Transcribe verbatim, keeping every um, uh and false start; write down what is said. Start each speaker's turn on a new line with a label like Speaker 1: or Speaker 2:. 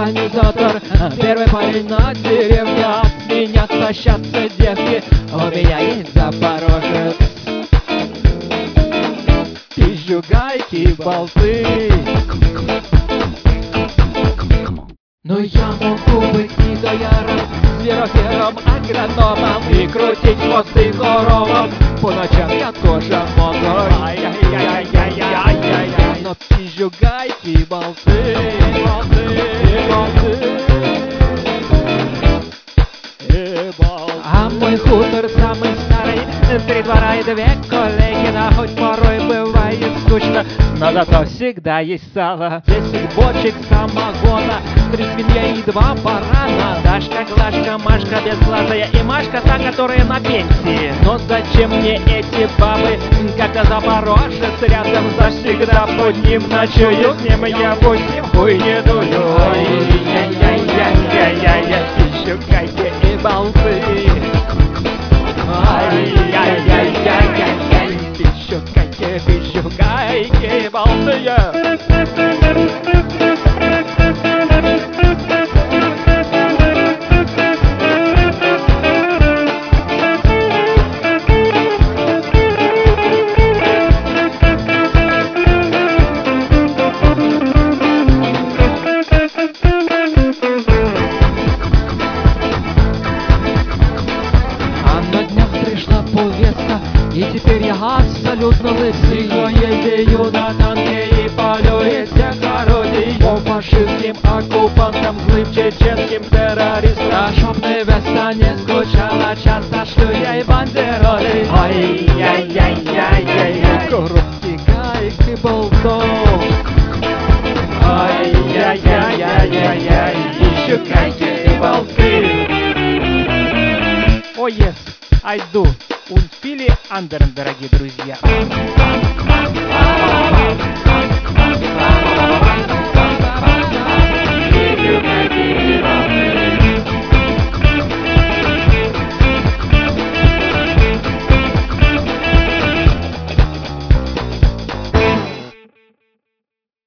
Speaker 1: организатор, первый парень на деревне. От меня тащатся девки, у меня есть Запорожец. Пизжу гайки, болты. Но я могу быть недояром, зверофером, агрономом и крутить хвосты коровам. По ночам я тоже могу. Ай-яй-яй-яй-яй-яй-яй. Но пизжу гайки, болты, болты, болты. А мой хутор самый старый, три двора и две коллеги. Да хоть порой бывает скучно, но зато всегда есть сало. Десять бочек самогона, три свинья и два барана. Дашка, Глашка, Машка безглазая и Машка та, которая на пенсии. Но зачем мне эти бабы, когда Запорожец рядом завсегда под ним ночую? С ним я восемь хуй не дую. Ай-яй-яй-яй-яй-яй, пищу гайки и болты. Ай-яй-яй-яй-яй, пищу гайки, пищу гайки и болты. Повестка, и теперь я абсолютно лысый. Я ездию на танке и полю из всех орудий. По фашистским оккупантам, злым чеченским террористам. А чтоб невеста не скучала, часто шлю ей бандероли. Ай-яй-яй-яй-яй, коробки, гайки, болтов. Ай-яй-яй-яй-яй-яй, ищу гайки и болты.
Speaker 2: О, oh, yes, I do. Un fili Андерн, дорогие друзья.